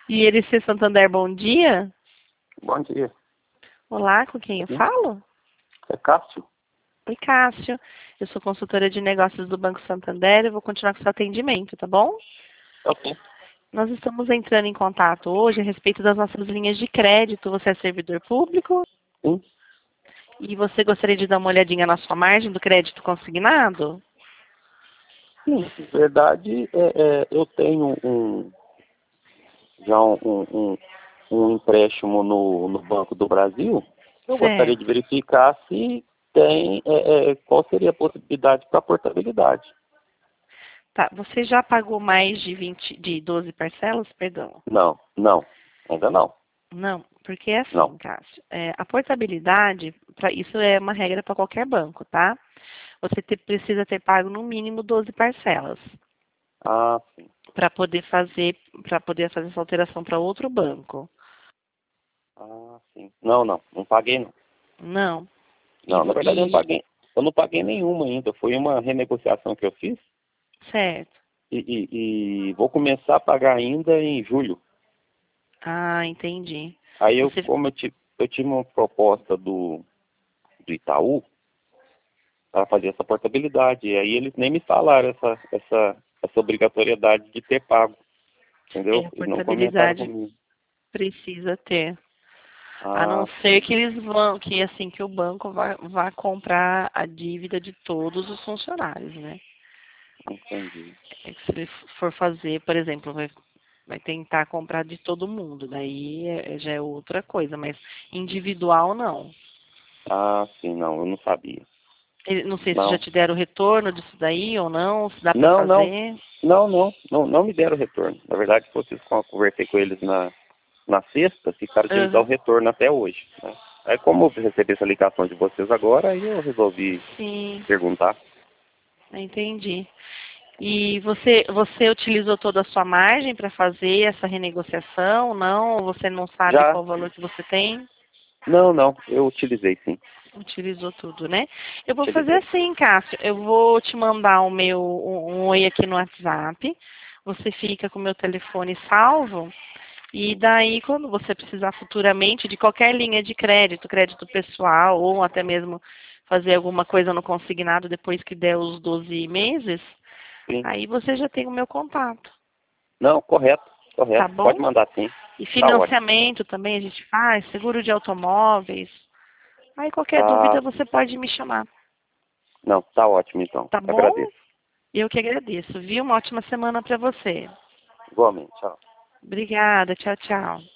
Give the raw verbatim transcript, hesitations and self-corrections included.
E ele ser Santander, bom dia. Bom dia. Olá, com quem eu Sim. falo? É Cássio? Oi, Cássio. Eu sou consultora de negócios do Banco Santander e vou continuar com o seu atendimento, tá bom? Ok. Nós estamos entrando em contato hoje a respeito das nossas linhas de crédito. Você é servidor público Sim. e você gostaria de dar uma olhadinha na sua margem do crédito consignado? Sim, na verdade, é, é, eu tenho um, já um, um, um um empréstimo no, no Banco do Brasil. Eu gostaria de Certo. verificar se tem, é, é, qual seria a possibilidade para portabilidade. Tá, você já pagou mais de vinte, de doze parcelas? Perdão. Não, não, ainda não. Não, porque é Não. assim, Cássio, é, a portabilidade, pra, isso é uma regra para qualquer banco, tá? Você te- precisa ter pago no mínimo doze parcelas Ah, sim. para poder fazer, para poder fazer essa alteração para outro banco. Ah, sim. Não, não, não paguei não. Não. E, Não, na vo- verdade eu não e paguei. Eu não paguei nenhuma ainda. Foi uma renegociação que eu fiz certo. e, e, e vou começar a pagar ainda em julho. Ah, entendi. Aí eu, Você, como eu, ti- eu tive uma proposta do, do Itaú para fazer essa portabilidade, e aí eles nem me falaram essa, essa, essa obrigatoriedade de ter pago, é, entendeu? a Eles não comentaram portabilidade comigo. precisa ter. A não Ah, ser sim, que eles vão, que assim, que o banco vá, vá comprar a dívida de todos os funcionários, né? entendi. É que se ele for fazer, por exemplo, vai, vai tentar comprar de todo mundo, daí é- já é outra coisa, mas individual não. Ah, sim, não, eu não sabia. Ele- Não sei se já Não, te deram o retorno disso daí ou não, se dá para não, não, fazer. não, não, não, não me deram retorno. Na verdade, se fosse eu conversei com eles na, na sexta, ficaram de me dar o Aham. retorno até hoje, né? Aí como eu recebi essa ligação de vocês agora, aí eu resolvi Sim, perguntar. entendi. E você, você utilizou toda a sua margem para fazer essa renegociação? Não? Ou você não sabe Já, qual o valor que você tem? não, não, eu utilizei sim, Utilizou tudo, né? Eu vou fazer utilizei. assim, Cássio. Eu vou te mandar o meu um, um oi aqui no WhatsApp. Você fica com o meu telefone salvo. E daí, quando você precisar futuramente de qualquer linha de crédito, crédito pessoal, ou até mesmo fazer alguma coisa no consignado depois que der os doze meses, Sim. aí você já tem o meu contato, Não, correto, tá correto, pode bom? mandar sim, E tá ótimo. financiamento também a gente faz, seguro de automóveis. Aí qualquer Ah, dúvida você pode me chamar, não, tá ótimo então, tá bom? agradeço. Eu que agradeço, viu? Uma ótima semana para você. Igualmente, tchau. Obrigada, tchau, tchau.